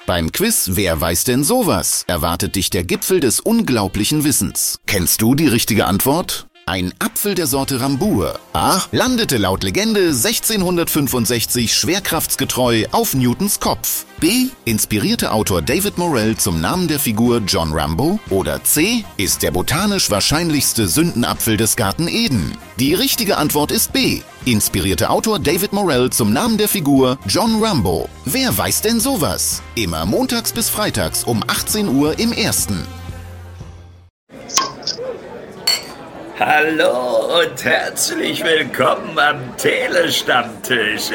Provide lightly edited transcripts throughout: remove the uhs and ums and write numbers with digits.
Beim Quiz Wer weiß denn sowas? Erwartet dich der Gipfel des unglaublichen Wissens. Kennst du die richtige Antwort? Ein Apfel der Sorte Rambur A. landete laut Legende 1665 schwerkraftsgetreu auf Newtons Kopf. B. inspirierte Autor David Morrell zum Namen der Figur John Rambo. Oder C. ist der botanisch wahrscheinlichste Sündenapfel des Garten Eden. Die richtige Antwort ist B. Inspirierte Autor David Morrell zum Namen der Figur John Rambo. Wer weiß denn sowas? Immer montags bis freitags um 18 Uhr im Ersten. Hallo und herzlich willkommen am Telestammtisch.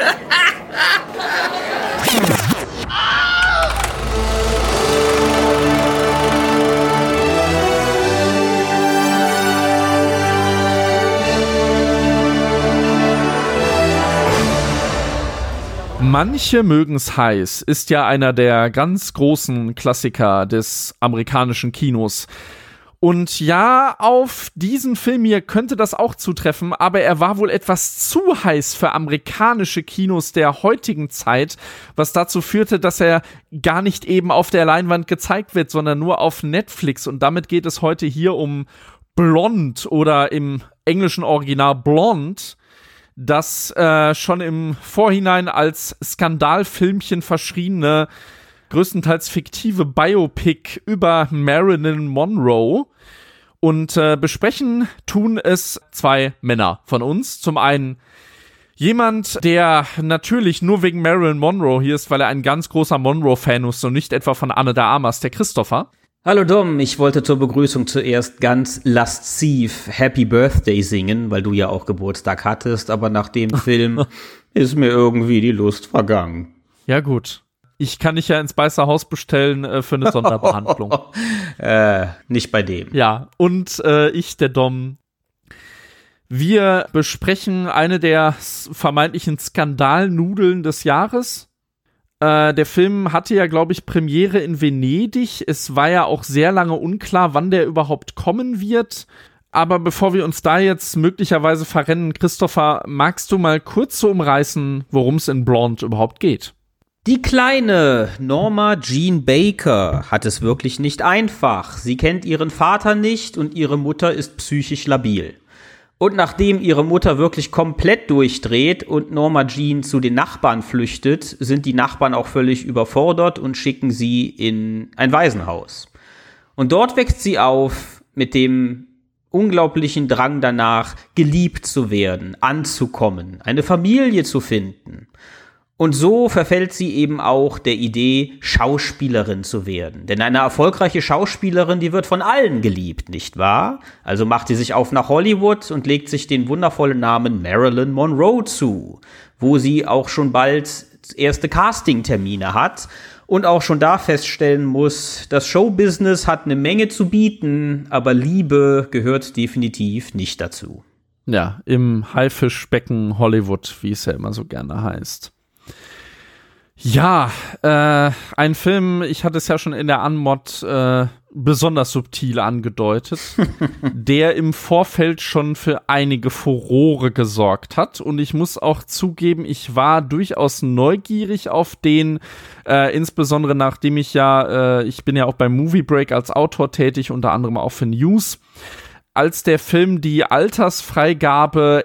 Manche mögen's heiß ist ja einer der ganz großen Klassiker des amerikanischen Kinos. Und ja, auf diesen Film hier könnte das auch zutreffen, aber er war wohl etwas zu heiß für amerikanische Kinos der heutigen Zeit, was dazu führte, dass er gar nicht eben auf der Leinwand gezeigt wird, sondern nur auf Netflix. Und damit geht es heute hier um Blonde oder im englischen Original Blonde, das schon im Vorhinein als Skandalfilmchen verschriene, größtenteils fiktive Biopic über Marilyn Monroe. Und besprechen tun es zwei Männer von uns. Zum einen jemand, der natürlich nur wegen Marilyn Monroe hier ist, weil er ein ganz großer Monroe-Fan ist und nicht etwa von Anne de Armas, der Christopher. Hallo Dom, ich wollte zur Begrüßung zuerst ganz lasziv Happy Birthday singen, weil du ja auch Geburtstag hattest, aber nach dem Film ist mir irgendwie die Lust vergangen. Ja gut. Ich kann dich ja ins Weiße Haus bestellen für eine Sonderbehandlung. Nicht bei dem. Ja, und ich, der Dom. Wir besprechen eine der vermeintlichen Skandalnudeln des Jahres. Der Film hatte ja, glaube ich, Premiere in Venedig. Es war ja auch sehr lange unklar, wann der überhaupt kommen wird. Aber bevor wir uns da jetzt möglicherweise verrennen, Christopher, magst du mal kurz so umreißen, worum es in Blonde überhaupt geht? Die kleine Norma Jean Baker hat es wirklich nicht einfach. Sie kennt ihren Vater nicht und ihre Mutter ist psychisch labil. Und nachdem ihre Mutter wirklich komplett durchdreht und Norma Jean zu den Nachbarn flüchtet, sind die Nachbarn auch völlig überfordert und schicken sie in ein Waisenhaus. Und dort wächst sie auf mit dem unglaublichen Drang danach, geliebt zu werden, anzukommen, eine Familie zu finden. Und so verfällt sie eben auch der Idee, Schauspielerin zu werden. Denn eine erfolgreiche Schauspielerin, die wird von allen geliebt, nicht wahr? Also macht sie sich auf nach Hollywood und legt sich den wundervollen Namen Marilyn Monroe zu, wo sie auch schon bald erste Castingtermine hat und auch schon da feststellen muss, das Showbusiness hat eine Menge zu bieten, aber Liebe gehört definitiv nicht dazu. Ja, im Haifischbecken Hollywood, wie es ja immer so gerne heißt. Ja, ein Film, ich hatte es ja schon in der Anmod besonders subtil angedeutet, der im Vorfeld schon für einige Furore gesorgt hat. Und ich muss auch zugeben, ich war durchaus neugierig auf den, insbesondere nachdem ich bin ja auch beim Movie Break als Autor tätig, unter anderem auch für News. Als der Film die Altersfreigabe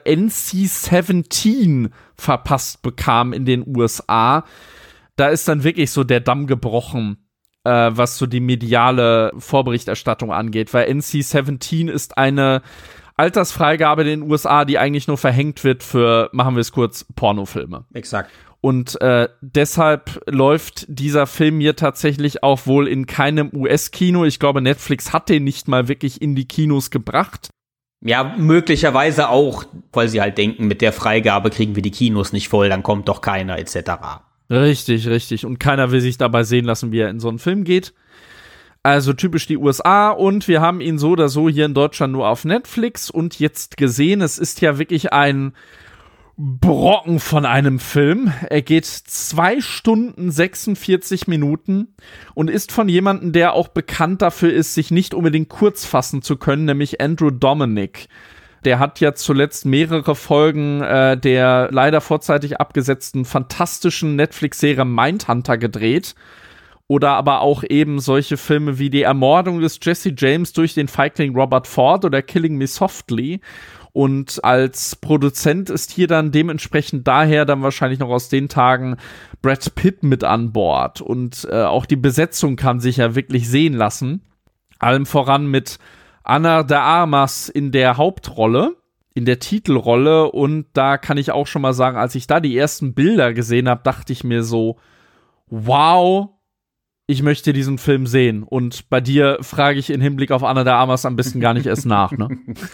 NC-17 verpasst bekam in den USA, da ist dann wirklich so der Damm gebrochen, was so die mediale Vorberichterstattung angeht, weil NC-17 ist eine Altersfreigabe in den USA, die eigentlich nur verhängt wird für, machen wir es kurz, Pornofilme. Exakt. Und deshalb läuft dieser Film hier tatsächlich auch wohl in keinem US-Kino. Ich glaube, Netflix hat den nicht mal wirklich in die Kinos gebracht. Ja, möglicherweise auch, weil sie halt denken, mit der Freigabe kriegen wir die Kinos nicht voll, dann kommt doch keiner, etc. Richtig, richtig. Und keiner will sich dabei sehen lassen, wie er in so einen Film geht. Also typisch die USA. Und wir haben ihn so oder so hier in Deutschland nur auf Netflix und jetzt gesehen. Es ist ja wirklich ein Brocken von einem Film. Er geht 2 Stunden 46 Minuten und ist von jemandem, der auch bekannt dafür ist, sich nicht unbedingt kurz fassen zu können, nämlich Andrew Dominik. Der hat ja zuletzt mehrere Folgen der leider vorzeitig abgesetzten fantastischen Netflix-Serie Mindhunter gedreht. Oder aber auch eben solche Filme wie die Ermordung des Jesse James durch den Feigling Robert Ford oder Killing Me Softly. Und als Produzent ist hier dann dementsprechend daher dann wahrscheinlich noch aus den Tagen Brad Pitt mit an Bord. Und auch die Besetzung kann sich ja wirklich sehen lassen. Allem voran mit Ana de Armas in der Hauptrolle, in der Titelrolle. Und da kann ich auch schon mal sagen, als ich da die ersten Bilder gesehen habe, dachte ich mir so, wow, ich möchte diesen Film sehen. Und bei dir frage ich im Hinblick auf Ana de Armas am besten gar nicht erst nach, ne?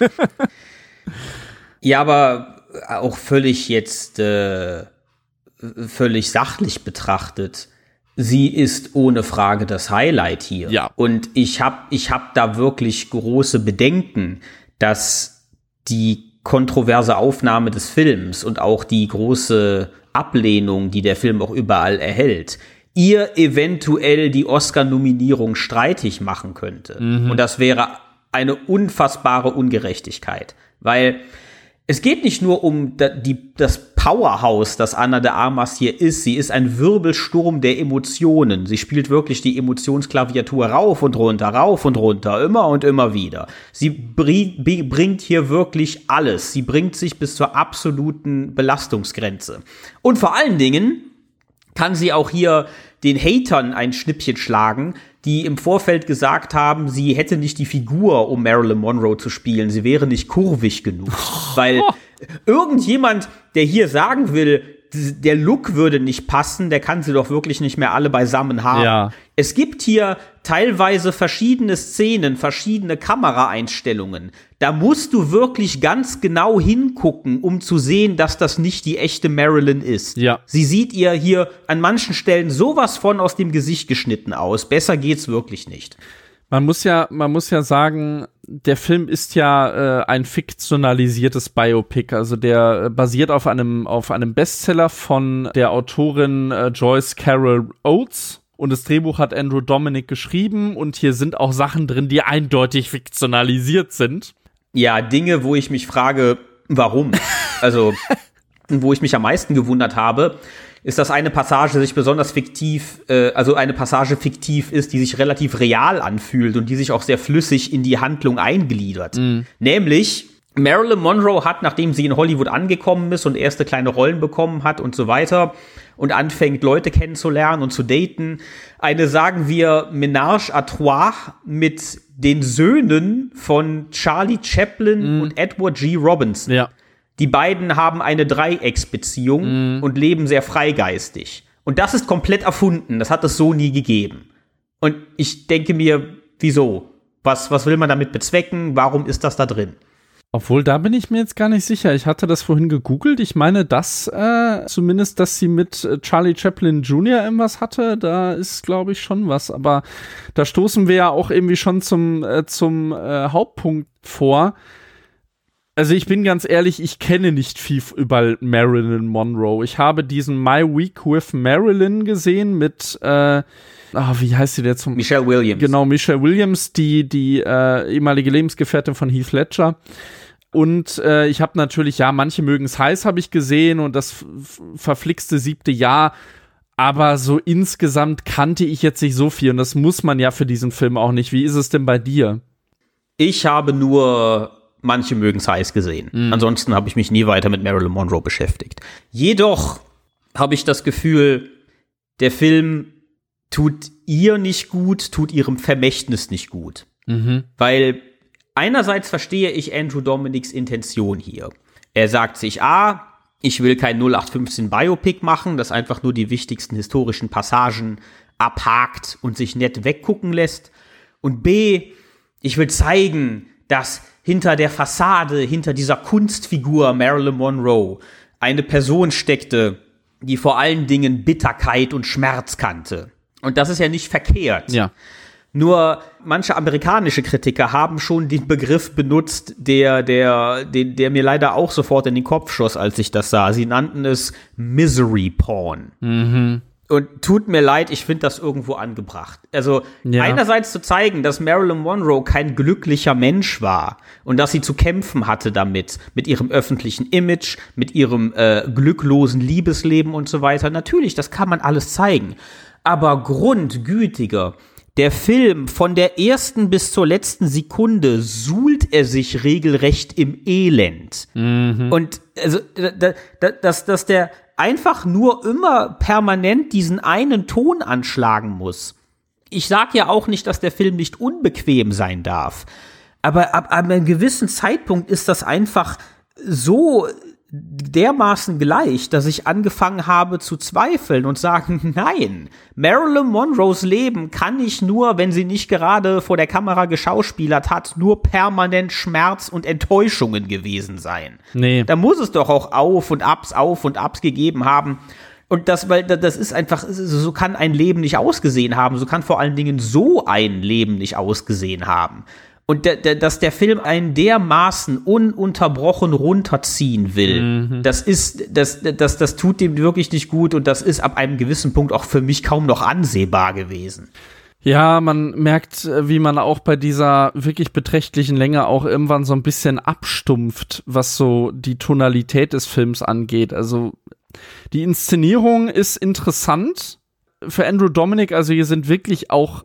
Ja, aber auch völlig sachlich betrachtet, sie ist ohne Frage das Highlight hier. Ja. Und ich hab da wirklich große Bedenken, dass die kontroverse Aufnahme des Films und auch die große Ablehnung, die der Film auch überall erhält, ihr eventuell die Oscar-Nominierung streitig machen könnte. Und das wäre eine unfassbare Ungerechtigkeit. Weil es geht nicht nur um das Powerhouse, das Ana de Armas hier ist. Sie ist ein Wirbelsturm der Emotionen. Sie spielt wirklich die Emotionsklaviatur rauf und runter, immer und immer wieder. Sie bringt hier wirklich alles. Sie bringt sich bis zur absoluten Belastungsgrenze. Und vor allen Dingen kann sie auch hier den Hatern ein Schnippchen schlagen, die im Vorfeld gesagt haben, sie hätte nicht die Figur, um Marilyn Monroe zu spielen. Sie wäre nicht kurvig genug. Weil irgendjemand, der hier sagen will, der Look würde nicht passen, der kann sie doch wirklich nicht mehr alle beisammen haben. Ja. Es gibt hier teilweise verschiedene Szenen, verschiedene Kameraeinstellungen. Da musst du wirklich ganz genau hingucken, um zu sehen, dass das nicht die echte Marilyn ist. Ja. Sie sieht ihr hier an manchen Stellen sowas von aus dem Gesicht geschnitten aus. Besser geht's wirklich nicht. Man muss ja sagen, der Film ist ja ein fiktionalisiertes Biopic, also der basiert auf einem Bestseller von der Autorin Joyce Carol Oates und das Drehbuch hat Andrew Dominik geschrieben und hier sind auch Sachen drin, die eindeutig fiktionalisiert sind. Ja, Dinge, wo ich mich frage, warum? Also, wo ich mich am meisten gewundert habe, ist, dass eine Passage sich besonders fiktiv ist, die sich relativ real anfühlt und die sich auch sehr flüssig in die Handlung eingliedert. Nämlich, Marilyn Monroe hat, nachdem sie in Hollywood angekommen ist und erste kleine Rollen bekommen hat und so weiter und anfängt, Leute kennenzulernen und zu daten, eine, sagen wir, Ménage à trois mit den Söhnen von Charlie Chaplin und Edward G. Robinson. Ja. Die beiden haben eine Dreiecksbeziehung und leben sehr freigeistig. Und das ist komplett erfunden. Das hat es so nie gegeben. Und ich denke mir, wieso? Was will man damit bezwecken? Warum ist das da drin? Obwohl, da bin ich mir jetzt gar nicht sicher. Ich hatte das vorhin gegoogelt. Ich meine, zumindest, dass sie mit Charlie Chaplin Jr. irgendwas hatte, da ist, glaube ich, schon was. Aber da stoßen wir ja auch irgendwie schon zum Hauptpunkt vor. Also ich bin ganz ehrlich, ich kenne nicht viel über Marilyn Monroe. Ich habe diesen My Week with Marilyn gesehen mit, wie heißt sie jetzt? Michelle Williams. Genau, Michelle Williams, die ehemalige Lebensgefährtin von Heath Ledger. Und ich habe natürlich, ja, manche mögen's heiß, habe ich gesehen und das verflixte 7. Jahr. Aber so insgesamt kannte ich jetzt nicht so viel und das muss man ja für diesen Film auch nicht. Wie ist es denn bei dir? Ich habe nur manche mögen's heiß gesehen. Ansonsten habe ich mich nie weiter mit Marilyn Monroe beschäftigt. Jedoch habe ich das Gefühl, der Film tut ihr nicht gut, tut ihrem Vermächtnis nicht gut. Weil einerseits verstehe ich Andrew Dominiks Intention hier. Er sagt sich, ich will kein 0815 Biopic machen, das einfach nur die wichtigsten historischen Passagen abhakt und sich nett weggucken lässt. Und B, ich will zeigen, dass hinter der Fassade, hinter dieser Kunstfigur Marilyn Monroe eine Person steckte, die vor allen Dingen Bitterkeit und Schmerz kannte. Und das ist ja nicht verkehrt. Ja. Nur manche amerikanische Kritiker haben schon den Begriff benutzt, der mir leider auch sofort in den Kopf schoss, als ich das sah. Sie nannten es Misery Porn. Und tut mir leid, ich finde das irgendwo angebracht. Also einerseits zu zeigen, dass Marilyn Monroe kein glücklicher Mensch war und dass sie zu kämpfen hatte damit, mit ihrem öffentlichen Image, mit ihrem glücklosen Liebesleben und so weiter. Natürlich, das kann man alles zeigen. aber grundgütiger. Der Film, von der ersten bis zur letzten Sekunde suhlt er sich regelrecht im Elend. Und also, dass der einfach nur immer permanent diesen einen Ton anschlagen muss. Ich sag ja auch nicht, dass der Film nicht unbequem sein darf. Aber ab einem gewissen Zeitpunkt ist das einfach so dermaßen gleich, dass ich angefangen habe zu zweifeln und sagen, nein, Marilyn Monroes Leben kann nicht nur, wenn sie nicht gerade vor der Kamera geschauspielert hat, nur permanent Schmerz und Enttäuschungen gewesen sein. Nee. Da muss es doch auch Auf und Abs gegeben haben. Und das ist einfach, so kann ein Leben nicht ausgesehen haben, so kann vor allen Dingen so ein Leben nicht ausgesehen haben. Und dass der Film einen dermaßen ununterbrochen runterziehen will, das tut dem wirklich nicht gut und das ist ab einem gewissen Punkt auch für mich kaum noch ansehbar gewesen. Ja, man merkt, wie man auch bei dieser wirklich beträchtlichen Länge auch irgendwann so ein bisschen abstumpft, was so die Tonalität des Films angeht. Also die Inszenierung ist interessant für Andrew Dominik, also hier sind wirklich auch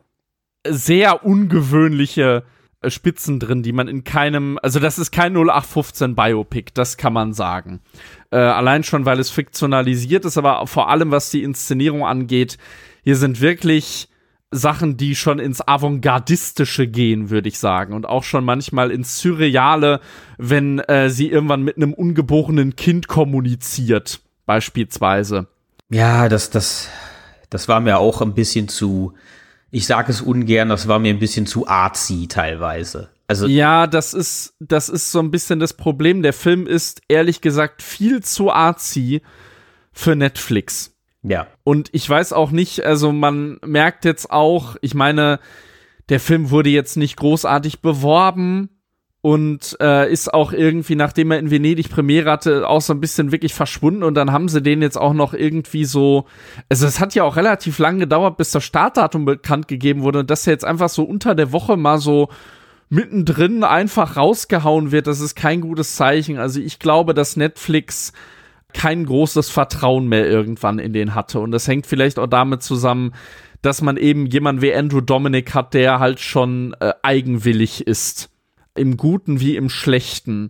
sehr ungewöhnliche Spitzen drin, die man in keinem, also das ist kein 0815 Biopic, das kann man sagen. Allein schon, weil es fiktionalisiert ist, aber vor allem, was die Inszenierung angeht, hier sind wirklich Sachen, die schon ins Avantgardistische gehen, würde ich sagen. Und auch schon manchmal ins Surreale, wenn sie irgendwann mit einem ungeborenen Kind kommuniziert, beispielsweise. Ja, das war mir auch ein bisschen zu, ich sage es ungern, das war mir ein bisschen zu artsy teilweise. Also ja, das ist so ein bisschen das Problem. Der Film ist, ehrlich gesagt, viel zu artsy für Netflix. Ja. Und ich weiß auch nicht, also man merkt jetzt auch, ich meine, der Film wurde jetzt nicht großartig beworben und ist auch irgendwie, nachdem er in Venedig Premiere hatte, auch so ein bisschen wirklich verschwunden und dann haben sie den jetzt auch noch irgendwie so, also es hat ja auch relativ lang gedauert, bis das Startdatum bekannt gegeben wurde und dass er jetzt einfach so unter der Woche mal so mittendrin einfach rausgehauen wird, das ist kein gutes Zeichen. Also ich glaube, dass Netflix kein großes Vertrauen mehr irgendwann in den hatte und das hängt vielleicht auch damit zusammen, dass man eben jemanden wie Andrew Dominik hat, der halt schon eigenwillig ist. Im Guten wie im Schlechten.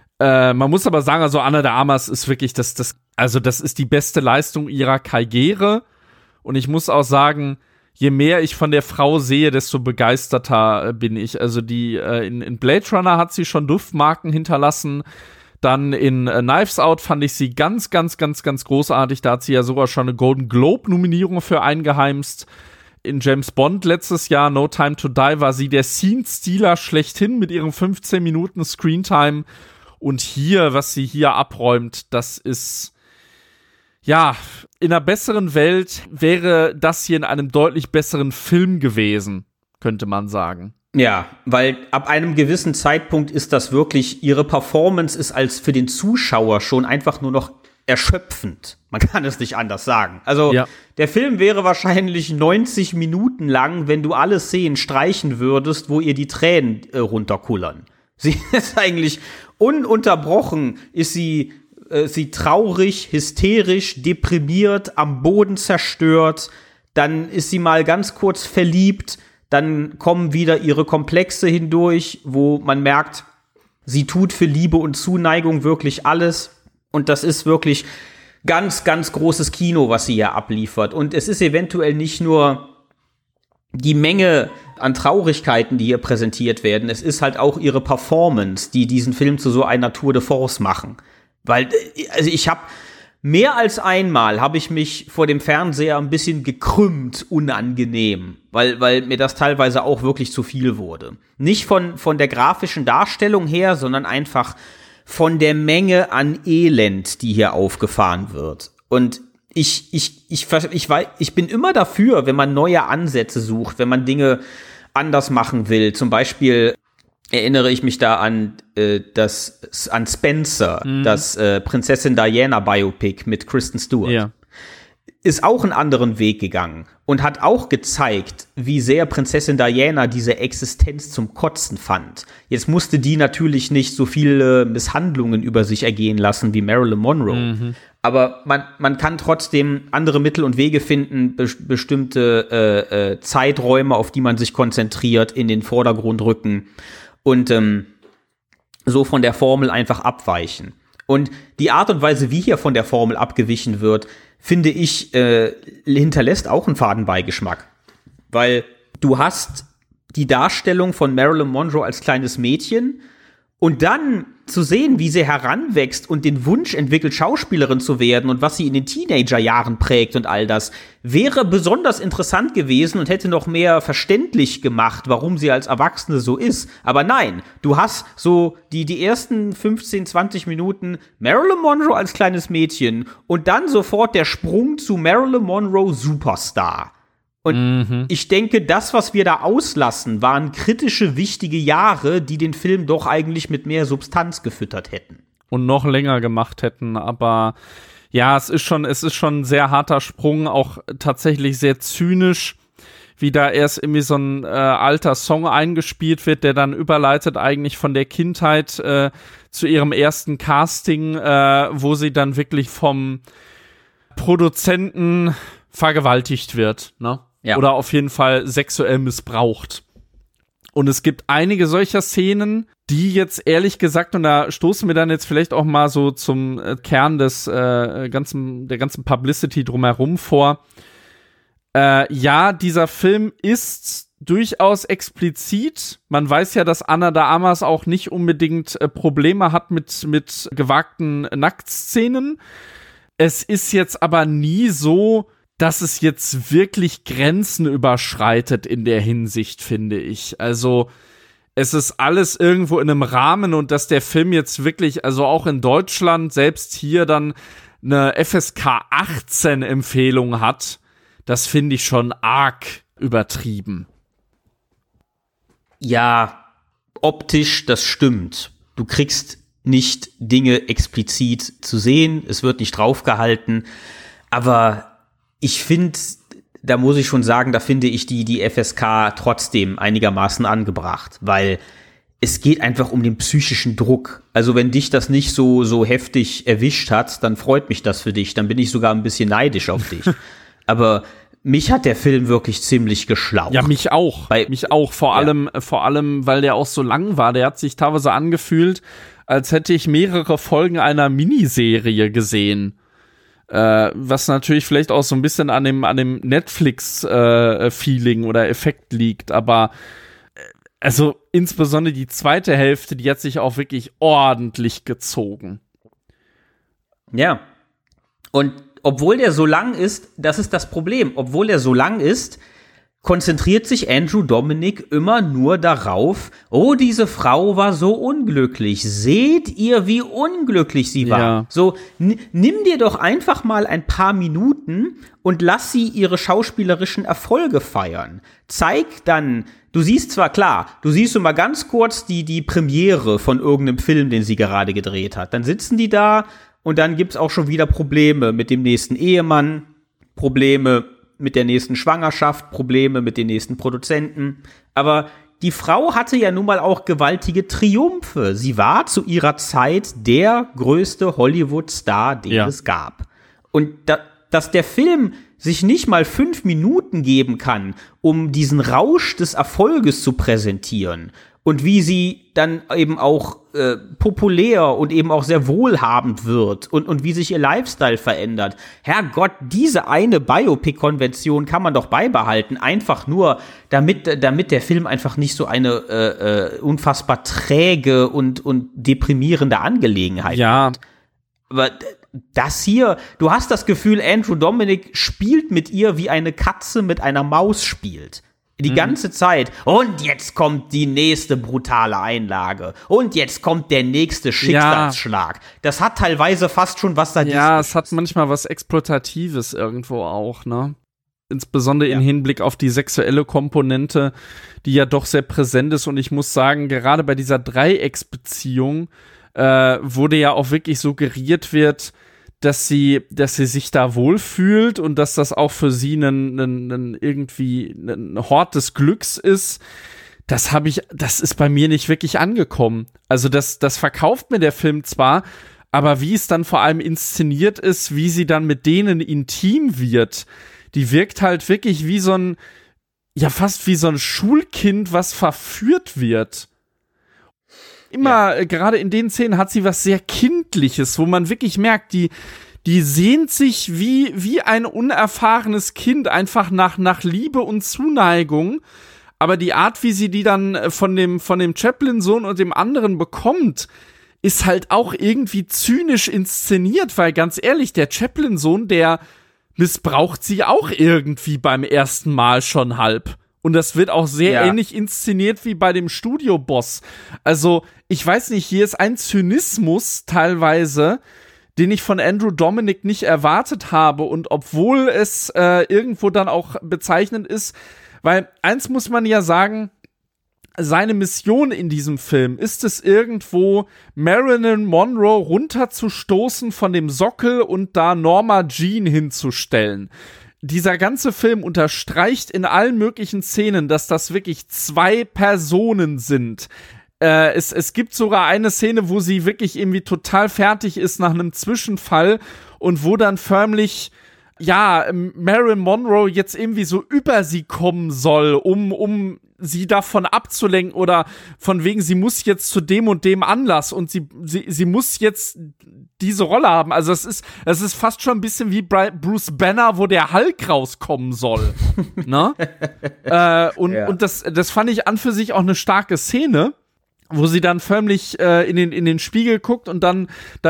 Man muss aber sagen, also Ana de Armas ist wirklich das ist die beste Leistung ihrer Karriere. Und ich muss auch sagen, je mehr ich von der Frau sehe, desto begeisterter bin ich. Also die in Blade Runner hat sie schon Duftmarken hinterlassen. Dann in Knives Out fand ich sie ganz, ganz, ganz, ganz großartig. Da hat sie ja sogar schon eine Golden Globe-Nominierung für eingeheimst. In James Bond letztes Jahr, No Time to Die, war sie der Scene-Stealer schlechthin mit ihren 15 Minuten Screentime. Und hier, was sie hier abräumt, das ist, ja, in einer besseren Welt wäre das hier in einem deutlich besseren Film gewesen, könnte man sagen. Ja, weil ab einem gewissen Zeitpunkt ist das wirklich, ihre Performance ist als für den Zuschauer schon einfach nur noch erschöpfend. Man kann es nicht anders sagen. Also ja. Der Film wäre wahrscheinlich 90 Minuten lang, wenn du alle Szenen streichen würdest, wo ihr die Tränen runterkullern. Sie ist eigentlich ununterbrochen, ist sie traurig, hysterisch, deprimiert, am Boden zerstört. Dann ist sie mal ganz kurz verliebt. Dann kommen wieder ihre Komplexe hindurch, wo man merkt, sie tut für Liebe und Zuneigung wirklich alles. Und das ist wirklich ganz, ganz großes Kino, was sie hier abliefert. Und es ist eventuell nicht nur die Menge an Traurigkeiten, die hier präsentiert werden. Es ist halt auch ihre Performance, die diesen Film zu so einer Tour de Force machen. Weil, also ich habe mehr als einmal habe ich mich vor dem Fernseher ein bisschen gekrümmt, unangenehm, weil mir das teilweise auch wirklich zu viel wurde. Nicht von der grafischen Darstellung her, sondern einfach von der Menge an Elend, die hier aufgefahren wird. Und ich bin immer dafür, wenn man neue Ansätze sucht, wenn man Dinge anders machen will. Zum Beispiel erinnere ich mich da an Spencer, das Prinzessin Diana Biopic mit Kristen Stewart. Ja. Ist auch einen anderen Weg gegangen und hat auch gezeigt, wie sehr Prinzessin Diana diese Existenz zum Kotzen fand. Jetzt musste die natürlich nicht so viele Misshandlungen über sich ergehen lassen wie Marilyn Monroe. Aber man kann trotzdem andere Mittel und Wege finden, bestimmte Zeiträume, auf die man sich konzentriert, in den Vordergrund rücken und so von der Formel einfach abweichen. Und die Art und Weise, wie hier von der Formel abgewichen wird, finde ich, hinterlässt auch einen Fadenbeigeschmack. Weil du hast die Darstellung von Marilyn Monroe als kleines Mädchen und dann zu sehen, wie sie heranwächst und den Wunsch entwickelt, Schauspielerin zu werden und was sie in den Teenagerjahren prägt und all das, wäre besonders interessant gewesen und hätte noch mehr verständlich gemacht, warum sie als Erwachsene so ist. Aber nein, du hast so die ersten 15, 20 Minuten Marilyn Monroe als kleines Mädchen und dann sofort der Sprung zu Marilyn Monroe Superstar. Und ich denke, das, was wir da auslassen, waren kritische, wichtige Jahre, die den Film doch eigentlich mit mehr Substanz gefüttert hätten. Und noch länger gemacht hätten, aber ja, es ist schon ein sehr harter Sprung, auch tatsächlich sehr zynisch, wie da erst irgendwie so ein alter Song eingespielt wird, der dann überleitet eigentlich von der Kindheit zu ihrem ersten Casting, wo sie dann wirklich vom Produzenten vergewaltigt wird, ne? Ja. Oder auf jeden Fall sexuell missbraucht. Und es gibt einige solcher Szenen, die jetzt ehrlich gesagt, und da stoßen wir dann jetzt vielleicht auch mal so zum Kern der ganzen Publicity drumherum vor. Ja, dieser Film ist durchaus explizit. Man weiß ja, dass Ana de Armas auch nicht unbedingt Probleme hat mit gewagten Nacktszenen. Es ist jetzt aber nie so, dass es jetzt wirklich Grenzen überschreitet in der Hinsicht, finde ich. Also es ist alles irgendwo in einem Rahmen und dass der Film jetzt wirklich, also auch in Deutschland, selbst hier dann eine FSK 18 Empfehlung hat, das finde ich schon arg übertrieben. Ja, optisch, das stimmt. Du kriegst nicht Dinge explizit zu sehen, es wird nicht draufgehalten, aber ich finde, da muss ich schon sagen, da finde ich die FSK trotzdem einigermaßen angebracht, weil es geht einfach um den psychischen Druck. Also wenn dich das nicht so heftig erwischt hat, dann freut mich das für dich, dann bin ich sogar ein bisschen neidisch auf dich. Aber mich hat der Film wirklich ziemlich geschlaucht. Ja, mich auch. Vor allem, weil der auch so lang war. Der hat sich teilweise angefühlt, als hätte ich mehrere Folgen einer Miniserie gesehen. Was natürlich vielleicht auch so ein bisschen an dem Netflix-Feeling oder Effekt liegt, aber also insbesondere die zweite Hälfte, die hat sich auch wirklich ordentlich gezogen. Ja. Und obwohl der so lang ist, das ist das Problem, obwohl der so lang ist, konzentriert sich Andrew Dominik immer nur darauf, oh, diese Frau war so unglücklich. Seht ihr, wie unglücklich sie war? Ja. So, nimm dir doch einfach mal ein paar Minuten und lass sie ihre schauspielerischen Erfolge feiern. Zeig dann, du siehst zwar klar, du siehst so mal ganz kurz die Premiere von irgendeinem Film, den sie gerade gedreht hat. Dann sitzen die da und dann gibt's auch schon wieder Probleme mit dem nächsten Ehemann, Probleme mit der nächsten Schwangerschaft, Probleme mit den nächsten Produzenten. Aber die Frau hatte ja nun mal auch gewaltige Triumphe. Sie war zu ihrer Zeit der größte Hollywood-Star, den es gab. Und dass der Film sich nicht mal 5 Minuten geben kann, um diesen Rausch des Erfolges zu präsentieren und wie sie dann eben auch populär und eben auch sehr wohlhabend wird und wie sich ihr Lifestyle verändert. Herrgott, diese eine Biopic-Konvention kann man doch beibehalten, einfach nur, damit der Film einfach nicht so eine unfassbar träge und deprimierende Angelegenheit hat. Aber das hier, du hast das Gefühl, Andrew Dominik spielt mit ihr, wie eine Katze mit einer Maus spielt. Die ganze Zeit. Und jetzt kommt die nächste brutale Einlage. Und jetzt kommt der nächste Schicksalsschlag. Ja. Das hat teilweise fast schon was Sadistisches. Ja, es hat manchmal was Exploitatives irgendwo auch, ne? Insbesondere im Hinblick auf die sexuelle Komponente, die ja doch sehr präsent ist. Und ich muss sagen, gerade bei dieser Dreiecksbeziehung wurde ja auch wirklich suggeriert wird, dass sie sich da wohlfühlt und dass das auch für sie ein Hort des Glücks ist. Das ist bei mir nicht wirklich angekommen. Also das verkauft mir der Film zwar, Aber wie es dann vor allem inszeniert ist, wie sie dann mit denen intim wird, die wirkt halt wirklich wie so ein, ja fast wie so ein Schulkind, was verführt wird. Immer, gerade in den Szenen hat sie was sehr Kindliches, wo man wirklich merkt, die sehnt sich wie ein unerfahrenes Kind einfach nach Liebe und Zuneigung. Aber die Art, wie sie die dann von dem Chaplin-Sohn und dem anderen bekommt, ist halt auch irgendwie zynisch inszeniert, weil ganz ehrlich, der Chaplin-Sohn, der missbraucht sie auch irgendwie beim ersten Mal schon halb. Und das wird auch sehr ähnlich inszeniert wie bei dem Studioboss. Also, ich weiß nicht, hier ist ein Zynismus teilweise, den ich von Andrew Dominik nicht erwartet habe. Und obwohl es irgendwo dann auch bezeichnend ist, weil eins muss man ja sagen, seine Mission in diesem Film ist es irgendwo, Marilyn Monroe runterzustoßen von dem Sockel und da Norma Jean hinzustellen. Dieser ganze Film unterstreicht in allen möglichen Szenen, dass das wirklich 2 Personen sind. Es gibt sogar eine Szene, wo sie wirklich irgendwie total fertig ist nach einem Zwischenfall und wo dann förmlich, Marilyn Monroe jetzt irgendwie so über sie kommen soll, um sie davon abzulenken oder von wegen, sie muss jetzt zu dem und dem Anlass und sie muss jetzt diese Rolle haben. Also es ist fast schon ein bisschen wie Bruce Banner, wo der Hulk rauskommen soll. Ne? Und das fand ich an für sich auch eine starke Szene, wo sie dann förmlich in den Spiegel guckt und dann da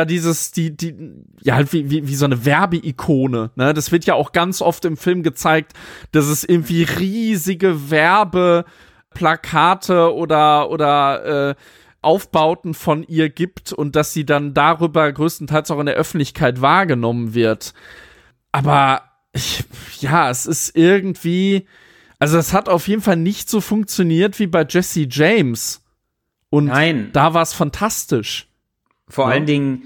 halt wie so eine Werbeikone, ne? Das wird ja auch ganz oft im Film gezeigt, dass es irgendwie riesige Werbeplakate oder Aufbauten von ihr gibt und dass sie dann darüber größtenteils auch in der Öffentlichkeit wahrgenommen wird. Aber es ist irgendwie, also es hat auf jeden Fall nicht so funktioniert wie bei Jesse James. Und da war es fantastisch. Vor allen Dingen,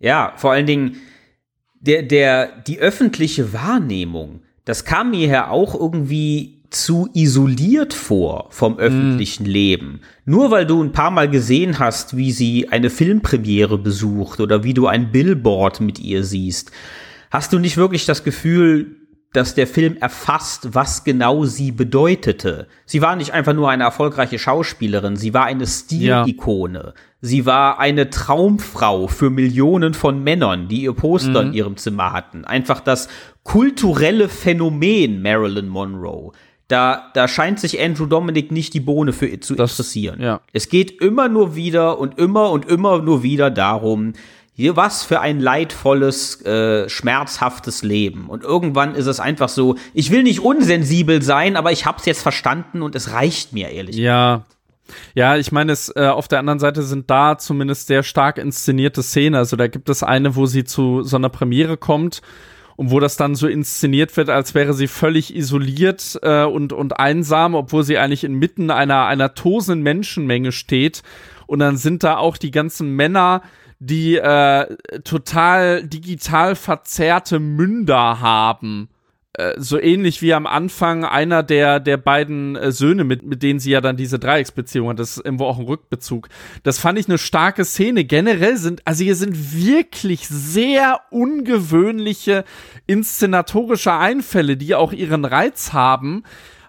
die öffentliche Wahrnehmung, das kam mir ja auch irgendwie zu isoliert vor vom öffentlichen Leben. Nur weil du ein paar Mal gesehen hast, wie sie eine Filmpremiere besucht oder wie du ein Billboard mit ihr siehst, hast du nicht wirklich das Gefühl, dass der Film erfasst, was genau sie bedeutete. Sie war nicht einfach nur eine erfolgreiche Schauspielerin, sie war eine Stilikone. Ja. Sie war eine Traumfrau für Millionen von Männern, die ihr Poster in ihrem Zimmer hatten. Einfach das kulturelle Phänomen Marilyn Monroe. Da scheint sich Andrew Dominik nicht die Bohne für zu interessieren. Ja. Es geht immer nur wieder und immer nur wieder darum, was für ein leidvolles, schmerzhaftes Leben. Und irgendwann ist es einfach so, ich will nicht unsensibel sein, aber ich hab's jetzt verstanden und es reicht mir, ehrlich gesagt. Ja, ich meine, auf der anderen Seite sind da zumindest sehr stark inszenierte Szenen. Also da gibt es eine, wo sie zu so einer Premiere kommt und wo das dann so inszeniert wird, als wäre sie völlig isoliert und einsam, obwohl sie eigentlich inmitten einer tosenden Menschenmenge steht. Und dann sind da auch die ganzen Männer, die total digital verzerrte Münder haben. So ähnlich wie am Anfang einer der beiden Söhne, mit denen sie ja dann diese Dreiecksbeziehung hat. Das ist irgendwo auch ein Rückbezug. Das fand ich eine starke Szene. Generell hier sind wirklich sehr ungewöhnliche inszenatorische Einfälle, die auch ihren Reiz haben.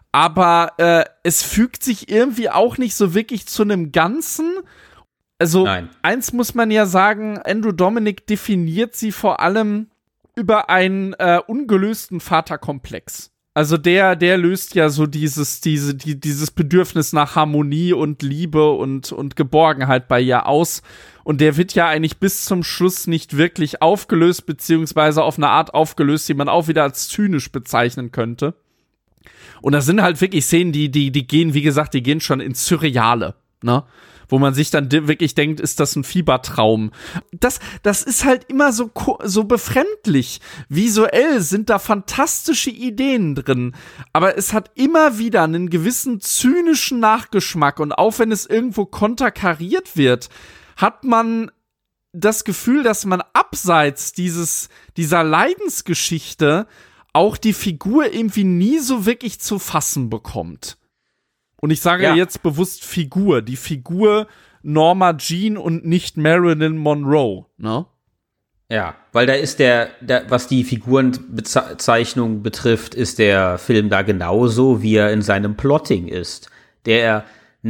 Aber es fügt sich irgendwie auch nicht so wirklich zu einem Ganzen. Also, eins muss man ja sagen, Andrew Dominik definiert sie vor allem über einen ungelösten Vaterkomplex. Also der löst ja so dieses Bedürfnis nach Harmonie und Liebe und Geborgenheit bei ihr aus. Und der wird ja eigentlich bis zum Schluss nicht wirklich aufgelöst, beziehungsweise auf eine Art aufgelöst, die man auch wieder als zynisch bezeichnen könnte. Und das sind halt wirklich Szenen, die gehen, wie gesagt, die gehen schon ins Surreale, ne? Wo man sich dann wirklich denkt, ist das ein Fiebertraum? Das ist halt immer so befremdlich. Visuell sind da fantastische Ideen drin, aber es hat immer wieder einen gewissen zynischen Nachgeschmack und auch wenn es irgendwo konterkariert wird, hat man das Gefühl, dass man abseits dieser Leidensgeschichte auch die Figur irgendwie nie so wirklich zu fassen bekommt. Und ich sage jetzt bewusst Figur. Die Figur Norma Jean und nicht Marilyn Monroe, ne? Ja, weil da ist was die Figurenbezeichnung betrifft, ist der Film da genauso, wie er in seinem Plotting ist. Der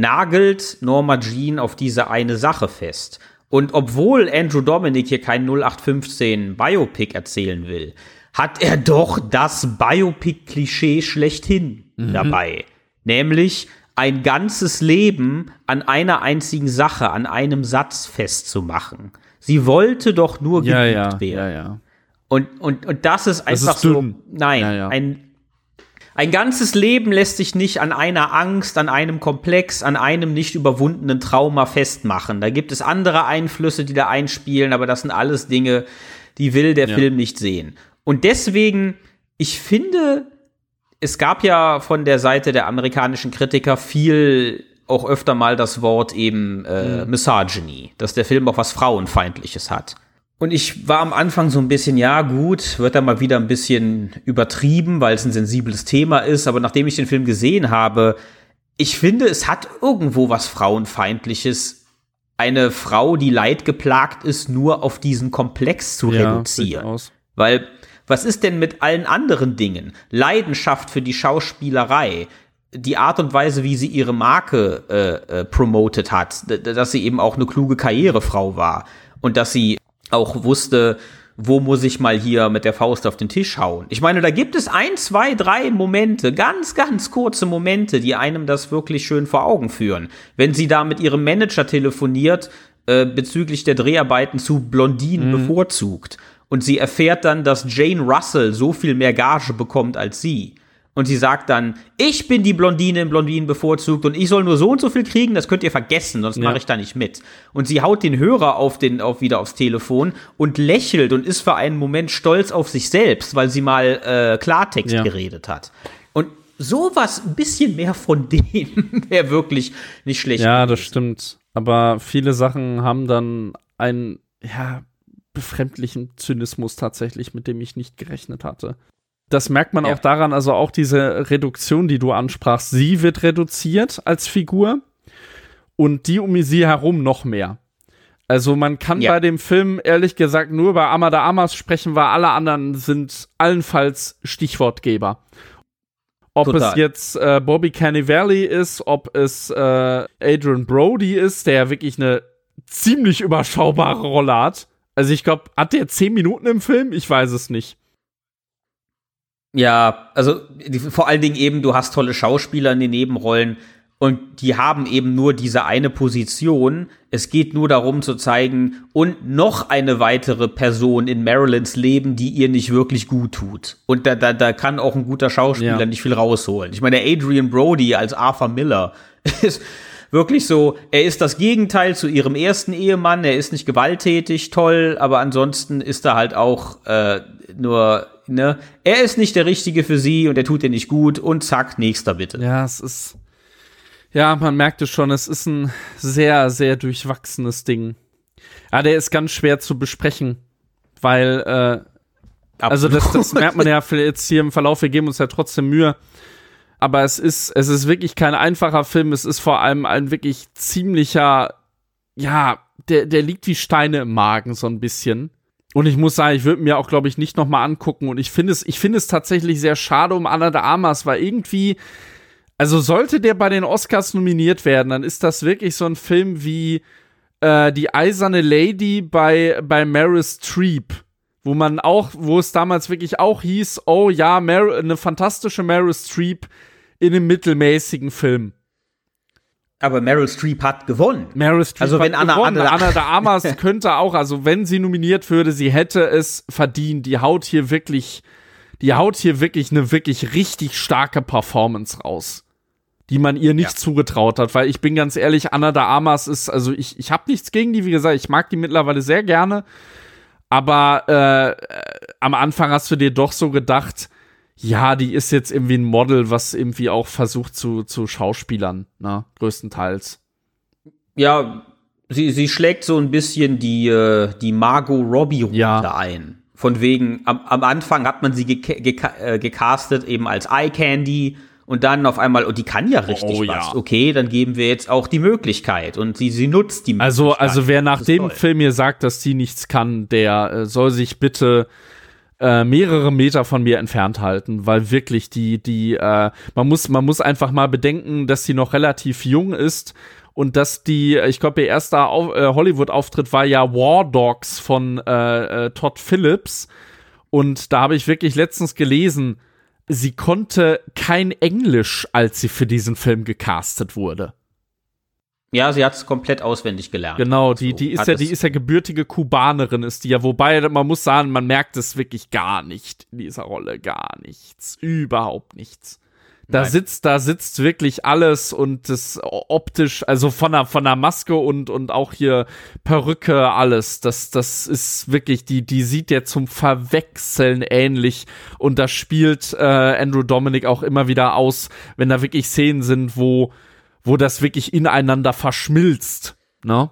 nagelt Norma Jean auf diese eine Sache fest. Und obwohl Andrew Dominik hier kein 0815 Biopic erzählen will, hat er doch das Biopic-Klischee schlechthin dabei. Nämlich ein ganzes Leben an einer einzigen Sache, an einem Satz festzumachen. Sie wollte doch nur geliebt werden. Ja. Und das ist einfach so. Nein, ein ganzes Leben lässt sich nicht an einer Angst, an einem Komplex, an einem nicht überwundenen Trauma festmachen. Da gibt es andere Einflüsse, die da einspielen, aber das sind alles Dinge, die will der Film nicht sehen. Und deswegen, ich finde, es gab ja von der Seite der amerikanischen Kritiker viel, auch öfter mal das Wort eben Misogyny, dass der Film auch was Frauenfeindliches hat. Und ich war am Anfang so ein bisschen, ja gut, wird da mal wieder ein bisschen übertrieben, weil es ein sensibles Thema ist, aber nachdem ich den Film gesehen habe, ich finde, es hat irgendwo was Frauenfeindliches, eine Frau, die leidgeplagt ist, nur auf diesen Komplex zu reduzieren. Weil, was ist denn mit allen anderen Dingen? Leidenschaft für die Schauspielerei, die Art und Weise, wie sie ihre Marke promotet hat, dass sie eben auch eine kluge Karrierefrau war und dass sie auch wusste, wo muss ich mal hier mit der Faust auf den Tisch hauen. Ich meine, da gibt es 1, 2, 3 Momente, ganz, ganz kurze Momente, die einem das wirklich schön vor Augen führen. Wenn sie da mit ihrem Manager telefoniert, bezüglich der Dreharbeiten zu Blondinen bevorzugt. Und sie erfährt dann, dass Jane Russell so viel mehr Gage bekommt als sie. Und sie sagt dann, ich bin die Blondine in Blondinen bevorzugt und ich soll nur so und so viel kriegen, das könnt ihr vergessen, sonst mache ich da nicht mit. Und sie haut den Hörer wieder aufs Telefon und lächelt und ist für einen Moment stolz auf sich selbst, weil sie mal Klartext geredet hat. Und sowas, ein bisschen mehr von denen wäre wirklich nicht schlecht. Ja, das stimmt. Aber viele Sachen haben dann einen, befremdlichen Zynismus tatsächlich, mit dem ich nicht gerechnet hatte. Das merkt man auch daran, also auch diese Reduktion, die du ansprachst, sie wird reduziert als Figur und die um sie herum noch mehr. Also man kann bei dem Film ehrlich gesagt nur über Amada Amas sprechen, weil alle anderen sind allenfalls Stichwortgeber. Ob es jetzt Bobby Cannavale ist, ob es Adrian Brody ist, der ja wirklich eine ziemlich überschaubare Rolle hat. Also ich glaube, hat der 10 Minuten im Film? Ich weiß es nicht. Ja, also vor allen Dingen eben, du hast tolle Schauspieler in den Nebenrollen und die haben eben nur diese eine Position. Es geht nur darum zu zeigen, und noch eine weitere Person in Marilyns Leben, die ihr nicht wirklich gut tut. Und da kann auch ein guter Schauspieler nicht viel rausholen. Ich meine, der Adrian Brody als Arthur Miller ist wirklich so, er ist das Gegenteil zu ihrem ersten Ehemann, er ist nicht gewalttätig, toll, aber ansonsten ist er halt auch er ist nicht der Richtige für sie und er tut ihr nicht gut und zack, nächster bitte. Ja, man merkt es schon, es ist ein sehr, sehr durchwachsenes Ding. Ja, der ist ganz schwer zu besprechen, weil, also das merkt man ja jetzt hier im Verlauf, wir geben uns ja trotzdem Mühe, aber es ist wirklich kein einfacher Film, es ist vor allem ein wirklich ziemlicher, der liegt wie Steine im Magen so ein bisschen. Und ich muss sagen, ich würde mir auch, glaube ich, nicht nochmal angucken. Und ich finde es tatsächlich sehr schade um Ana de Armas, weil irgendwie, also sollte der bei den Oscars nominiert werden, dann ist das wirklich so ein Film wie Die Eiserne Lady bei Meryl Streep, wo es damals wirklich auch hieß, oh ja, eine fantastische Meryl Streep in einem mittelmäßigen Film. Aber Meryl Streep hat gewonnen. Meryl Streep also wenn hat gewonnen. Ana de Armas könnte auch, also wenn sie nominiert würde, sie hätte es verdient. Die haut hier wirklich eine wirklich richtig starke Performance raus, die man ihr nicht zugetraut hat. Weil ich bin ganz ehrlich, Ana de Armas ist, also ich habe nichts gegen die, wie gesagt, ich mag die mittlerweile sehr gerne. Aber am Anfang hast du dir doch so gedacht, ja, die ist jetzt irgendwie ein Model, was irgendwie auch versucht zu Schauspielern, ne, größtenteils. Ja, sie schlägt so ein bisschen die Margot Robbie-Route ein. Von wegen, am Anfang hat man sie gecastet eben als Eye Candy Und dann auf einmal, und die kann ja richtig was. Okay, dann geben wir jetzt auch die Möglichkeit. Und sie nutzt die Möglichkeit. Also wer nach dem Film mir sagt, dass sie nichts kann, der soll sich bitte mehrere Meter von mir entfernt halten, weil wirklich man muss einfach mal bedenken, dass sie noch relativ jung ist und dass ich glaube, ihr erster Hollywood-Auftritt war ja War Dogs von Todd Phillips, und da habe ich wirklich letztens gelesen, sie konnte kein Englisch, als sie für diesen Film gecastet wurde. Ja, sie hat es komplett auswendig gelernt. Genau, die ist ja gebürtige Kubanerin, ist die ja, wobei man muss sagen, man merkt es wirklich gar nicht in dieser Rolle, gar nichts, überhaupt nichts. Da sitzt wirklich alles, und das optisch, also von der Maske und auch hier Perücke, alles, das ist wirklich, die sieht ja zum Verwechseln ähnlich, und da spielt Andrew Dominik auch immer wieder aus, wenn da wirklich Szenen sind, wo das wirklich ineinander verschmilzt, ne?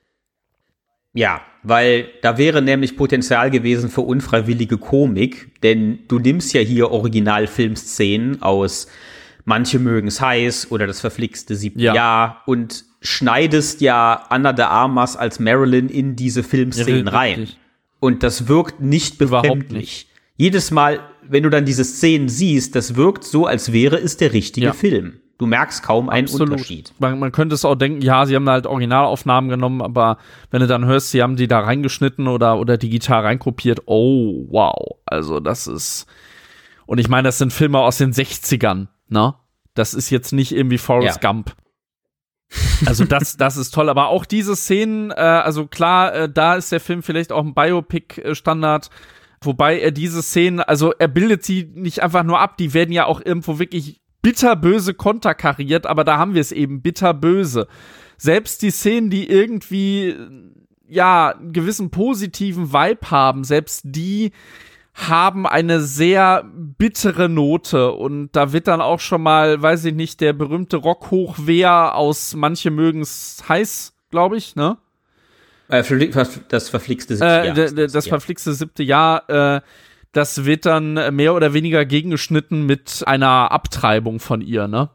Ja, weil da wäre nämlich Potenzial gewesen für unfreiwillige Komik, denn du nimmst ja hier Originalfilmszenen aus Manche mögen's heiß oder Das verflixte 7. Jahr und schneidest ja Ana de Armas als Marilyn in diese Filmszenen rein. Und das wirkt nicht befremdlich. Jedes Mal, wenn du dann diese Szenen siehst, das wirkt so, als wäre es der richtige Film. Du merkst kaum einen Unterschied. Man könnte es auch denken, ja, sie haben halt Originalaufnahmen genommen, aber wenn du dann hörst, sie haben die da reingeschnitten oder digital reinkopiert, oh, wow. Also das ist, und ich meine, das sind Filme aus den 60ern, ne? Das ist jetzt nicht irgendwie Forrest Gump. Also das ist toll, aber auch diese Szenen, also klar, da ist der Film vielleicht auch ein Biopic-Standard, wobei er diese Szenen, also er bildet sie nicht einfach nur ab, die werden ja auch irgendwo wirklich bitterböse konterkariert, aber da haben wir es eben, bitterböse. Selbst die Szenen, die irgendwie, ja, einen gewissen positiven Vibe haben, selbst die haben eine sehr bittere Note, und da wird dann auch schon mal, weiß ich nicht, der berühmte Rockhochwehr aus Manche mögen's heiß, glaube ich, ne? Das verflixte 7. Jahr. Das verflixte 7. Jahr, das wird dann mehr oder weniger gegengeschnitten mit einer Abtreibung von ihr, ne?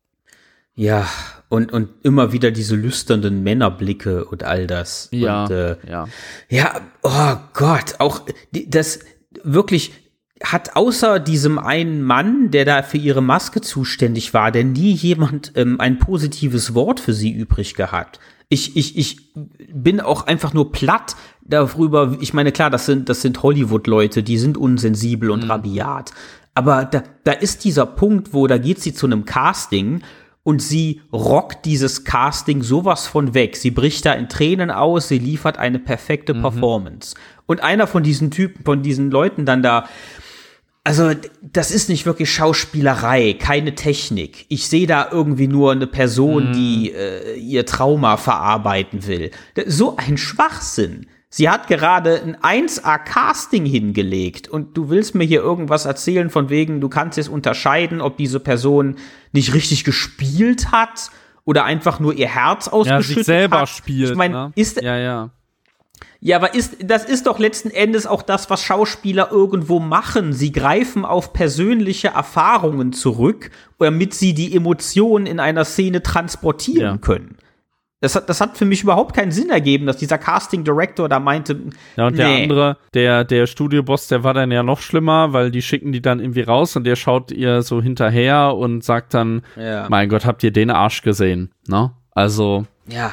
Ja, und immer wieder diese lüsternden Männerblicke und all das. Ja, und, ja, oh Gott, auch das wirklich hat außer diesem einen Mann, der da für ihre Maske zuständig war, denn nie jemand ein positives Wort für sie übrig gehabt. Ich bin auch einfach nur platt darüber. Ich meine, klar, das sind Hollywood-Leute, die sind unsensibel und rabiat. Aber da ist dieser Punkt, da geht sie zu einem Casting und sie rockt dieses Casting sowas von weg. Sie bricht da in Tränen aus, sie liefert eine perfekte Performance. Und einer von diesen Typen, von diesen Leuten dann da, also das ist nicht wirklich Schauspielerei, keine Technik. Ich sehe da irgendwie nur eine Person, die ihr Trauma verarbeiten will. So ein Schwachsinn. Sie hat gerade ein 1A-Casting hingelegt und du willst mir hier irgendwas erzählen von wegen, du kannst jetzt unterscheiden, ob diese Person nicht richtig gespielt hat oder einfach nur ihr Herz ausgeschüttet sich selber hat. Spielt. Ich meine, ne? Ja, aber das ist doch letzten Endes auch das, was Schauspieler irgendwo machen. Sie greifen auf persönliche Erfahrungen zurück, damit sie die Emotionen in einer Szene transportieren können. Das hat für mich überhaupt keinen Sinn ergeben, dass dieser Casting Director da meinte, ja, und der andere, der Studioboss, der war dann ja noch schlimmer, weil die schicken die dann irgendwie raus und der schaut ihr so hinterher und sagt dann, mein Gott, habt ihr den Arsch gesehen, ne? Also,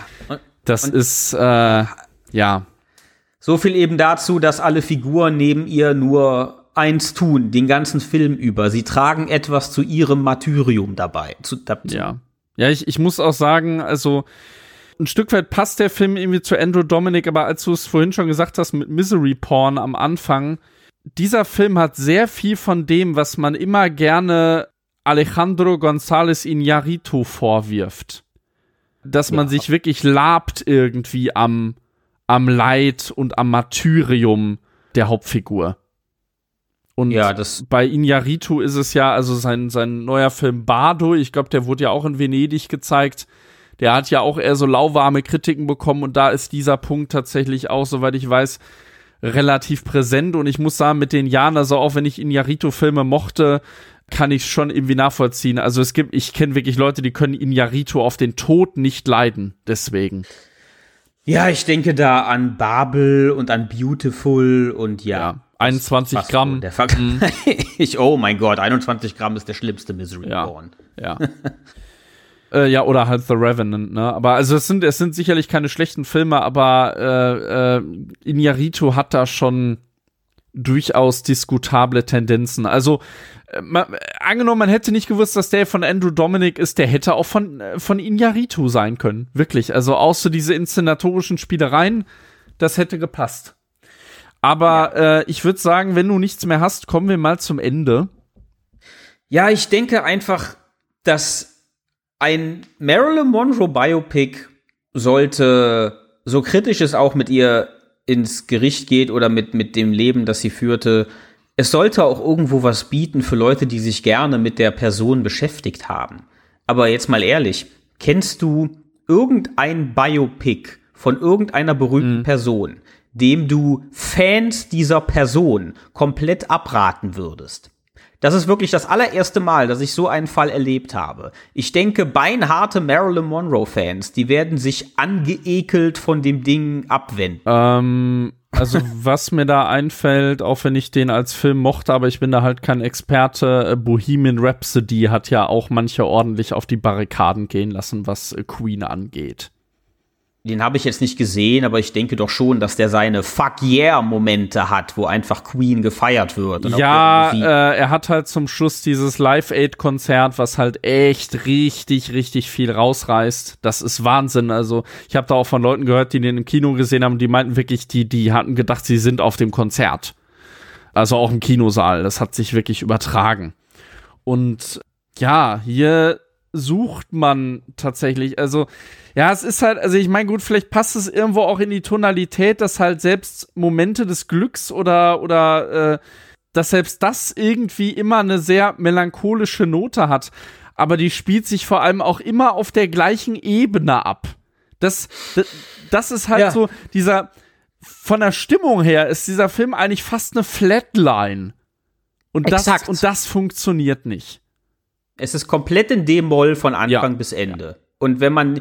das ist, ja. So viel eben dazu, dass alle Figuren neben ihr nur eins tun, den ganzen Film über. Sie tragen etwas zu ihrem Martyrium dabei. Ja, ich muss auch sagen, also ein Stück weit passt der Film irgendwie zu Andrew Dominik, aber als du es vorhin schon gesagt hast mit Misery Porn am Anfang, dieser Film hat sehr viel von dem, was man immer gerne Alejandro González Iñárritu vorwirft. Dass man sich wirklich labt irgendwie am Leid und am Martyrium der Hauptfigur. Und bei Iñárritu ist es ja, also sein neuer Film Bardo, ich glaube, der wurde ja auch in Venedig gezeigt, der hat ja auch eher so lauwarme Kritiken bekommen und da ist dieser Punkt tatsächlich auch, soweit ich weiß, relativ präsent und ich muss sagen, mit den Jahren, also auch wenn ich Iñárritu-Filme mochte, kann ich schon irgendwie nachvollziehen. Also ich kenne wirklich Leute, die können Iñárritu auf den Tod nicht leiden, deswegen. Ja, ich denke da an Babel und an Beautiful und ja. 21 Gramm. Oh mein Gott, 21 Gramm ist der schlimmste Misery Born. Ja. Ja, oder halt The Revenant, ne? Aber also es sind sicherlich keine schlechten Filme, aber Iñárritu hat da schon durchaus diskutable Tendenzen. Also angenommen, man hätte nicht gewusst, dass der von Andrew Dominik ist, der hätte auch von Iñárritu sein können. Wirklich. Also außer diese inszenatorischen Spielereien, das hätte gepasst. Aber ich würde sagen, wenn du nichts mehr hast, kommen wir mal zum Ende. Ja, ich denke einfach, dass ein Marilyn Monroe Biopic sollte, so kritisch es auch mit ihr ins Gericht geht oder mit dem Leben, das sie führte, es sollte auch irgendwo was bieten für Leute, die sich gerne mit der Person beschäftigt haben. Aber jetzt mal ehrlich, kennst du irgendein Biopic von irgendeiner berühmten Person, dem du Fans dieser Person komplett abraten würdest? Das ist wirklich das allererste Mal, dass ich so einen Fall erlebt habe. Ich denke, beinharte Marilyn Monroe-Fans, die werden sich angeekelt von dem Ding abwenden. Also was mir da einfällt, auch wenn ich den als Film mochte, aber ich bin da halt kein Experte, Bohemian Rhapsody hat ja auch manche ordentlich auf die Barrikaden gehen lassen, was Queen angeht. Den habe ich jetzt nicht gesehen, aber ich denke doch schon, dass der seine Fuck-Yeah-Momente hat, wo einfach Queen gefeiert wird. Und ja, er hat halt zum Schluss dieses Live-Aid-Konzert, was halt echt richtig, richtig viel rausreißt. Das ist Wahnsinn. Also ich habe da auch von Leuten gehört, die den im Kino gesehen haben, die meinten wirklich, die hatten gedacht, sie sind auf dem Konzert. Also auch im Kinosaal. Das hat sich wirklich übertragen. Und ja, hier sucht man tatsächlich, also ja, es ist halt, also ich meine, gut, vielleicht passt es irgendwo auch in die Tonalität, dass halt selbst Momente des Glücks oder dass selbst das irgendwie immer eine sehr melancholische Note hat, aber die spielt sich vor allem auch immer auf der gleichen Ebene ab. Das ist halt so dieser, von der Stimmung her ist dieser Film eigentlich fast eine Flatline. Und das funktioniert nicht. Es ist komplett in D-Moll von Anfang bis Ende. Ja. Und wenn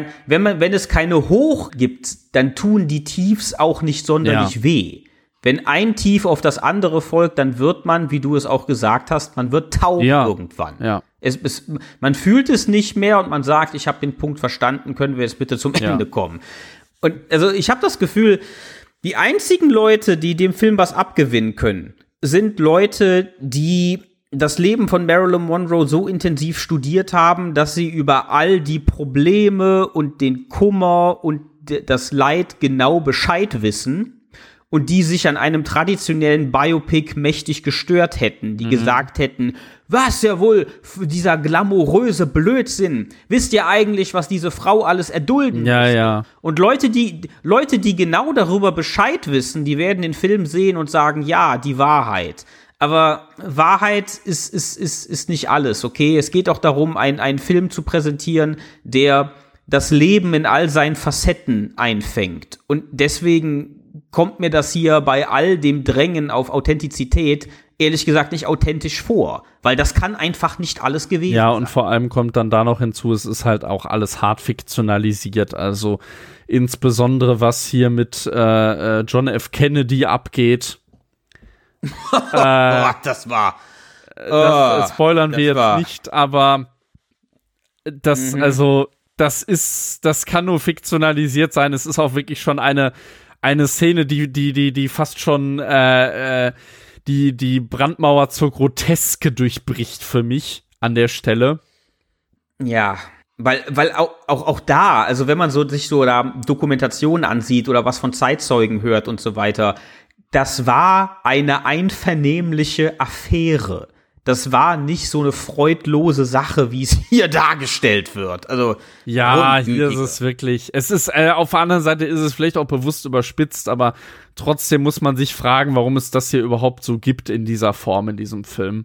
es keine Hoch gibt, dann tun die Tiefs auch nicht sonderlich weh. Wenn ein Tief auf das andere folgt, dann wird man, wie du es auch gesagt hast, man wird taub irgendwann. Ja. Man fühlt es nicht mehr und man sagt, ich habe den Punkt verstanden, können wir jetzt bitte zum Ende kommen. Und also ich habe das Gefühl, die einzigen Leute, die dem Film was abgewinnen können, sind Leute, die das Leben von Marilyn Monroe so intensiv studiert haben, dass sie über all die Probleme und den Kummer und das Leid genau Bescheid wissen und die sich an einem traditionellen Biopic mächtig gestört hätten, die gesagt hätten, was ja wohl dieser glamouröse Blödsinn, wisst ihr eigentlich, was diese Frau alles erdulden muss? Ja. Und Leute, die genau darüber Bescheid wissen, die werden den Film sehen und sagen, ja, die Wahrheit. Aber Wahrheit ist nicht alles, okay? Es geht auch darum, einen Film zu präsentieren, der das Leben in all seinen Facetten einfängt. Und deswegen kommt mir das hier bei all dem Drängen auf Authentizität ehrlich gesagt nicht authentisch vor. Weil das kann einfach nicht alles gewesen sein. Ja, und vor allem kommt dann da noch hinzu, es ist halt auch alles hart fiktionalisiert. Also insbesondere was hier mit John F. Kennedy abgeht. Das spoilern wir jetzt nicht, aber das kann nur fiktionalisiert sein. Es ist auch wirklich schon eine Szene, die fast schon die Brandmauer zur Groteske durchbricht für mich an der Stelle. Ja, weil auch da, also wenn man sich so da Dokumentationen ansieht oder was von Zeitzeugen hört und so weiter, das war eine einvernehmliche Affäre. Das war nicht so eine freudlose Sache, wie es hier dargestellt wird. Also ja, hier ist es wirklich. Es ist auf der anderen Seite ist es vielleicht auch bewusst überspitzt, aber trotzdem muss man sich fragen, warum es das hier überhaupt so gibt in dieser Form in diesem Film.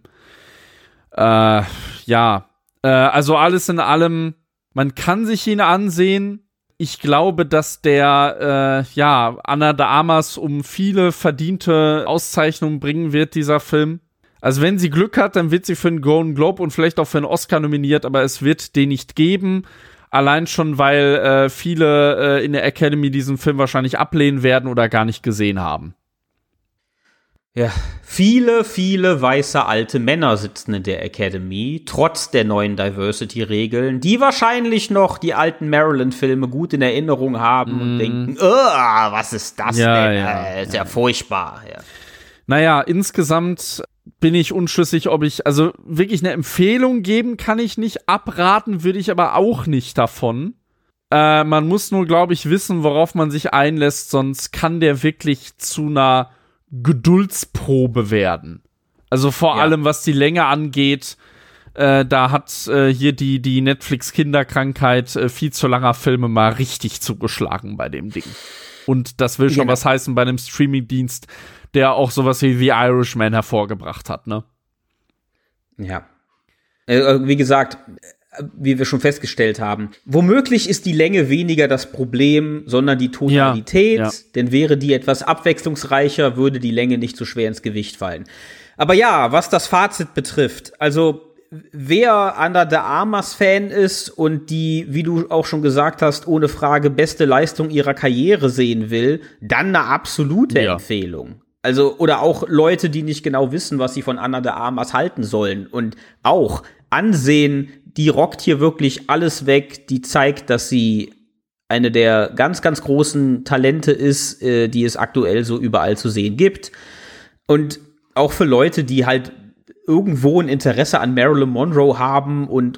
Also alles in allem, man kann sich ihn ansehen. Ich glaube, dass der Ana de Armas um viele verdiente Auszeichnungen bringen wird, dieser Film. Also wenn sie Glück hat, dann wird sie für einen Golden Globe und vielleicht auch für einen Oscar nominiert, aber es wird den nicht geben. Allein schon, weil viele in der Academy diesen Film wahrscheinlich ablehnen werden oder gar nicht gesehen haben. Ja, viele weiße alte Männer sitzen in der Academy, trotz der neuen Diversity-Regeln, die wahrscheinlich noch die alten Marilyn-Filme gut in Erinnerung haben und denken, was ist das denn? Ist ja furchtbar. Ja. Naja, insgesamt bin ich unschlüssig, ob ich, also wirklich eine Empfehlung geben kann ich nicht, abraten würde ich aber auch nicht davon. Man muss nur, glaube ich, wissen, worauf man sich einlässt, sonst kann der wirklich zu einer Geduldsprobe werden. Also vor allem, was die Länge angeht, da hat hier die Netflix-Kinderkrankheit viel zu langer Filme mal richtig zugeschlagen bei dem Ding. Und das will schon was heißen bei einem Streaming-Dienst, der auch sowas wie The Irishman hervorgebracht hat, ne? Ja. Wie gesagt, wie wir schon festgestellt haben, womöglich ist die Länge weniger das Problem, sondern die Tonalität, denn wäre die etwas abwechslungsreicher, würde die Länge nicht so schwer ins Gewicht fallen. Aber ja, was das Fazit betrifft, also wer Ana de Armas Fan ist und die, wie du auch schon gesagt hast, ohne Frage beste Leistung ihrer Karriere sehen will, dann eine absolute Empfehlung. Also, oder auch Leute, die nicht genau wissen, was sie von Ana de Armas halten sollen und auch ansehen, die rockt hier wirklich alles weg, die zeigt, dass sie eine der ganz, ganz großen Talente ist, die es aktuell so überall zu sehen gibt. Und auch für Leute, die halt irgendwo ein Interesse an Marilyn Monroe haben und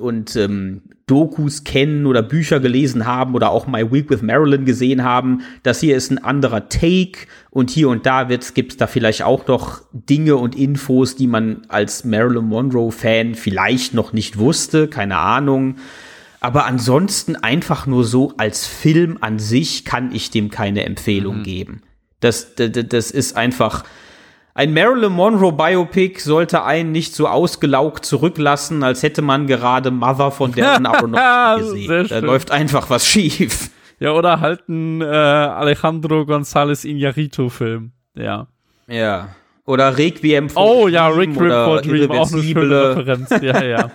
Dokus kennen oder Bücher gelesen haben oder auch My Week with Marilyn gesehen haben, das hier ist ein anderer Take und hier und da gibt's da vielleicht auch noch Dinge und Infos, die man als Marilyn Monroe-Fan vielleicht noch nicht wusste, keine Ahnung. Aber ansonsten einfach nur so als Film an sich kann ich dem keine Empfehlung geben. Das ist einfach ein Marilyn Monroe Biopic sollte einen nicht so ausgelaugt zurücklassen, als hätte man gerade Mother von Darren Aronofsky gesehen. Da läuft einfach was schief. Ja, oder halt ein Alejandro González Iñárritu-Film. Ja. Ja. Oder Requiem for Dream. Requiem for Dream, auch eine schöne Referenz. Ja.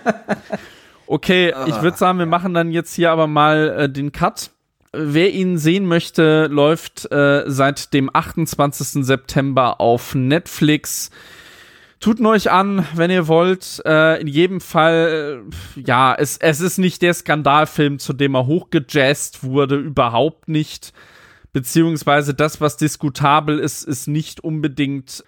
Okay, ich würde sagen, wir machen dann jetzt hier aber mal den Cut. Wer ihn sehen möchte, läuft seit dem 28. September auf Netflix. Tut ihn euch an, wenn ihr wollt. In jedem Fall, es ist nicht der Skandalfilm, zu dem er hochgejazzt wurde, überhaupt nicht. Beziehungsweise das, was diskutabel ist, ist nicht unbedingt,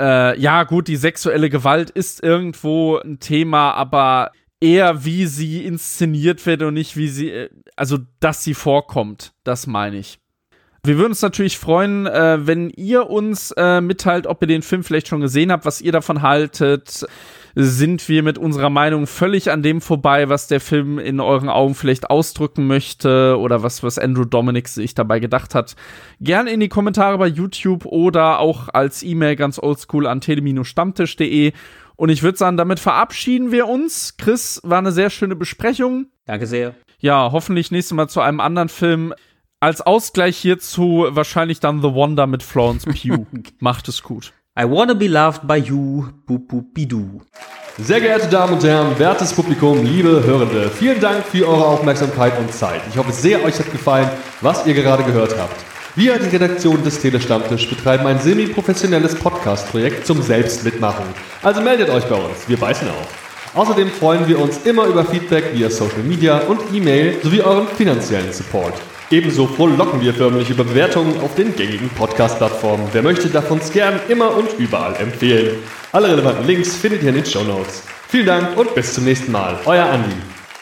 die sexuelle Gewalt ist irgendwo ein Thema, aber eher wie sie inszeniert wird und nicht wie sie, dass sie vorkommt, das meine ich. Wir würden uns natürlich freuen, wenn ihr uns mitteilt, ob ihr den Film vielleicht schon gesehen habt, was ihr davon haltet. Sind wir mit unserer Meinung völlig an dem vorbei, was der Film in euren Augen vielleicht ausdrücken möchte oder was Andrew Dominik sich dabei gedacht hat? Gerne in die Kommentare bei YouTube oder auch als E-Mail ganz oldschool an tele-stammtisch.de. Und ich würde sagen, damit verabschieden wir uns. Chris, war eine sehr schöne Besprechung. Danke sehr. Ja, hoffentlich nächstes Mal zu einem anderen Film. Als Ausgleich hierzu wahrscheinlich dann The Wonder mit Florence Pugh. Macht es gut. I wanna be loved by you, boop boop bidoo. Sehr geehrte Damen und Herren, wertes Publikum, liebe Hörende, vielen Dank für eure Aufmerksamkeit und Zeit. Ich hoffe sehr, euch hat gefallen, was ihr gerade gehört habt. Wir, die Redaktion des Tele-Stammtisch, betreiben ein semi-professionelles Podcast-Projekt zum Selbstmitmachen. Also meldet euch bei uns, wir beißen auf. Außerdem freuen wir uns immer über Feedback via Social Media und E-Mail sowie euren finanziellen Support. Ebenso frohlocken wir förmlich über Bewertungen auf den gängigen Podcast-Plattformen. Wer möchte, darf uns gern immer und überall empfehlen. Alle relevanten Links findet ihr in den Shownotes. Vielen Dank und bis zum nächsten Mal. Euer Andi.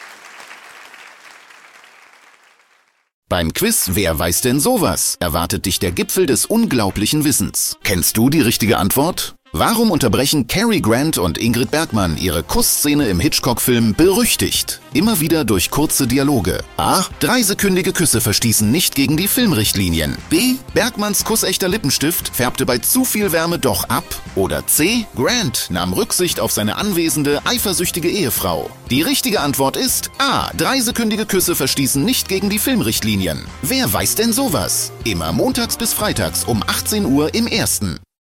Beim Quiz Wer weiß denn sowas? Erwartet dich der Gipfel des unglaublichen Wissens. Kennst du die richtige Antwort? Warum unterbrechen Cary Grant und Ingrid Bergman ihre Kussszene im Hitchcock-Film berüchtigt? Immer wieder durch kurze Dialoge. A. 3-sekündige Küsse verstießen nicht gegen die Filmrichtlinien. B. Bergmans kussechter Lippenstift färbte bei zu viel Wärme doch ab. Oder C. Grant nahm Rücksicht auf seine anwesende, eifersüchtige Ehefrau. Die richtige Antwort ist A. 3-sekündige Küsse verstießen nicht gegen die Filmrichtlinien. Wer weiß denn sowas? Immer montags bis freitags um 18 Uhr im Ersten.